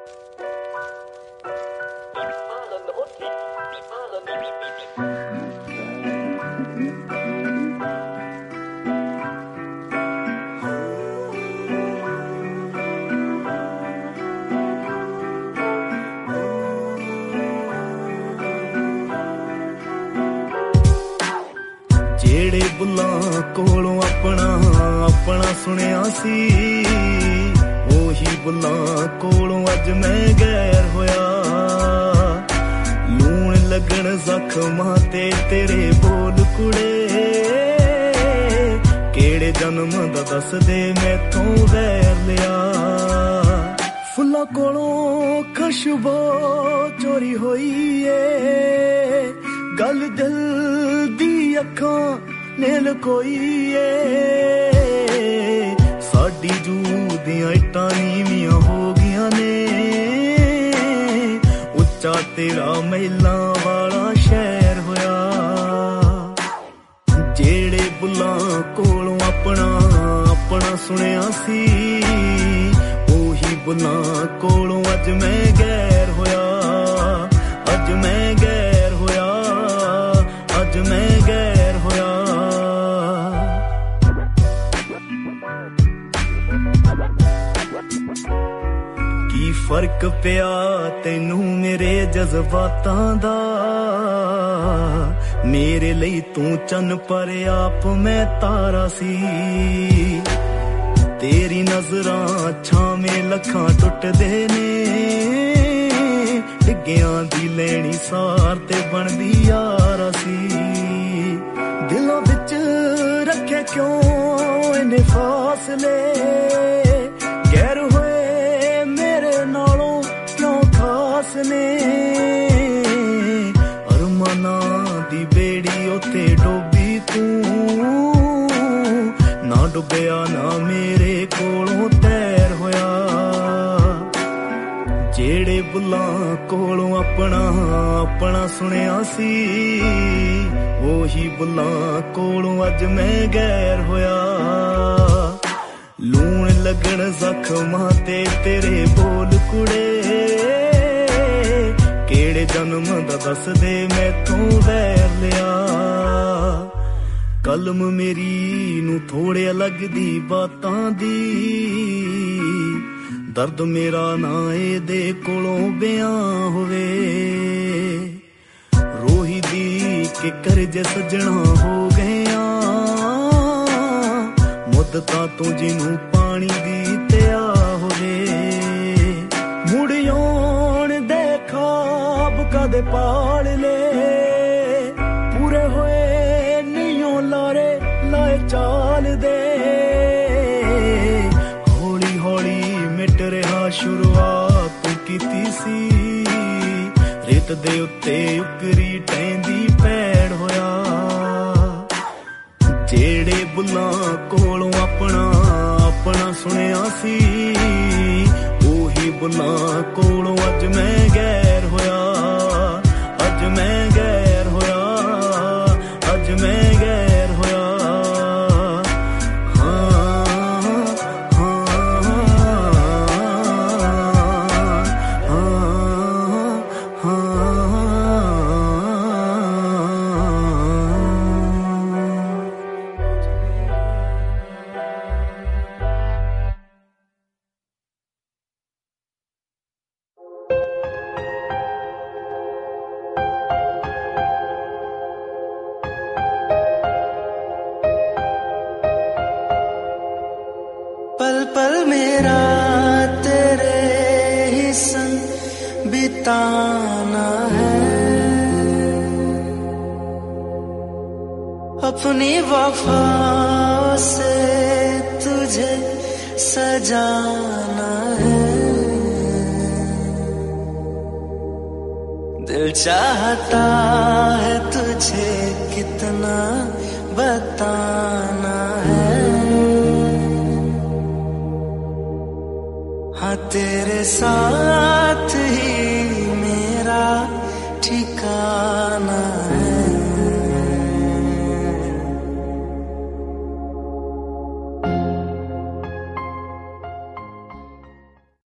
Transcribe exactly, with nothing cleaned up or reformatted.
ਜਿਹੜੇ ਬੁੱਲਾਂ ਕੋਲੋਂ ਆਪਣਾ ਆਪਣਾ ਸੁਣਿਆ ਸੀ, ਉਹੀ ਬੁੱਲਾਂ ਕੋਲੋਂ ਅੱਜ ਮੈਂ ਗੈਰ ਹੋਇਆ। ਲੂਣ ਲੱਗਣ ਜ਼ਖਮਾਂ ਤੇ ਤੇਰੇ ਬੋਲ ਕੁੜੇ, ਕਿਹੜੇ ਜਨਮ ਦਾ ਦੱਸ ਦੇ ਮੈਥੋਂ ਵੈਰ ਲਿਆ। ਫੁੱਲਾਂ ਕੋਲੋਂ ਖੁਸ਼ਬੂ ਚੋਰੀ ਹੋਈ ਏ, ਗੱਲ ਦਿਲ ਦੀ ਅੱਖਾਂ ਨੇ ਲਕੋਈ ਏ। ਸਾਡੀ ਜੂ ਦੀਆਂ ਇੱਟਾਂ ਨੀਵੀਆਂ ਹੋ ਗਈਆਂ ਨੇ, ਉੱਚਾ ਤੇਰਾ ਮਹਿਲਾਂ ਵਾਲਾ ਸ਼ਹਿਰ ਹੋਇਆ। ਜਿਹੜੇ ਬੁੱਲਾਂ ਕੋਲੋਂ ਆਪਣਾ ਆਪਣਾ ਸੁਣਿਆ ਸੀ, ਉਹੀ ਬੁੱਲਾਂ ਕੋਲੋਂ ਅੱਜ ਮੈਂ ਗੈਰ ਹੋਇਆ। ਅੱਜ ਮੈਂ ਗੈਰ ਹੋਇਆ, ਅੱਜ ਮੈਂ ਗੈਰ ਹੋਇਆ। ਕੀ ਫਰਕ ਪਿਆ ਤੈਨੂੰ ਮੇਰੇ ਜਜ਼ਬਾਤਾਂ ਦਾ, ਮੇਰੇ ਲਈ ਤੂੰ ਚੰਨ ਪਰ ਆਪ ਮੈਂ ਤਾਰਾ ਸੀ। ਤੇਰੀ ਨਜ਼ਰਾਂ ਛਾਵੇਂ ਲੱਖਾਂ ਟੁੱਟਦੇ ਨੇ, ਡਿੱਗਿਆਂ ਦੀ ਲੈਣੀ ਸਾਰ ਤੇ ਬਣਦੀ ਯਾਰ ਸੀ। ਦਿਲਾਂ ਵਿੱਚ ਰੱਖੇ ਕਿਉਂ ਇੰਨੇ ਫਾਸਲੇ, ਗੈਰ ਹੋਏ ਮੇਰੇ ਨਾਲੋਂ ਕਿਉਂ ਖਾਸ ਨੇ। ਅਰਮਾਨਾਂ ਦੀ ਬੇੜੀ ਉੱਤੇ ਡੋਬੀ ਤੂੰ, ਨਾ ਡੁੱਬਿਆ ਨਾ ਮੇਰੇ ਕੋਲੋਂ ਤੈਰ ਹੋਇਆ। ਜਿਹੜੇ ਬੁੱਲਾਂ ਕੋਲੋਂ ਆਪਣਾ ਆਪਣਾ ਸੁਣਿਆ ਸੀ, ਉਹੀ ਬੁੱਲਾਂ ਕੋਲੋਂ ਅੱਜ ਮੈਂ ਗੈਰ ਹੋਇਆ। ਲੂਣ ਲੱਗਣ ਜ਼ਖਮਾਂ ਤੇ ਤੇਰੇ ਬੋਲ ਕੁੜੇ, ਕਿਹੜੇ ਜਨਮ ਦਾ ਦੱਸ ਦੇ ਮੈਥੋਂ ਵੈਰ ਲਿਆ। ਕਲਮ ਮੇਰੀ ਨੂੰ ਥੋੜ੍ਹੇ ਲੱਗਦੀ ਬਾਤਾਂ ਦੀ, ਦਰਦ ਮੇਰਾ ਨਾ ਇਹਦੇ ਕੋਲੋਂ ਬਿਆਨ ਹੋਵੇ। ਰੋਹੀ ਦੀ ਕਿ ਕਰਜੇ ਸੱਜਣਾ ਹੋ ਗਈਆਂ, ਮੁੱਦਤਾਂ ਤੂੰ ਜਿਹਨੂੰ ਪਾਣੀ ਦੀ ਤਿਆ ਹੋਵੇ। ਮੁੜ ਆਉਣ ਦੇ ਖਾਬ ਕਦੇ ਪਾਲ ਲੈ, ਪੂਰੇ ਹੋਏ ਨਹੀਂ ਲਾਰੇ ਲਾਏ ਚਾਲ ਦੇ। ਹੌਲੀ ਹੌਲੀ ਮਿਟ ਰਿਹਾ ਸ਼ੁਰੂਆਤ ਤੂੰ ਕੀਤੀ ਸੀ, ਰੇਤ ਦੇ ਉੱਤੇ ਉਕਰੀ ਟਹਿੰਦੀ ਪੈੜ ਹੋਇਆ। ਜਿਹੜੇ ਬੁੱਲਾਂ ਕੋਲੋਂ ਆਪਣਾ ਆਪਣਾ ਸੁਣਿਆ ਸੀ, ਉਹੀ ਬੁੱਲਾਂ ਕੋਲੋਂ ਅੱਜ ਮੈਂ ਗੈਰ ਹੋਇਆ। ਅੱਜ ਮੈਂ ਗੈਰ ਹੋਇਆ, ਅੱਜ ਮੈਂ ਗੈਰ ਹੋਇਆ। पल पल मेरा तेरे ही संग बिताना है, अपनी वफा से तुझे सजाना है। दिल चाहता है तुझे कितना बताना है। हाँ तेरे साथ ही मेरा ठिकाना है।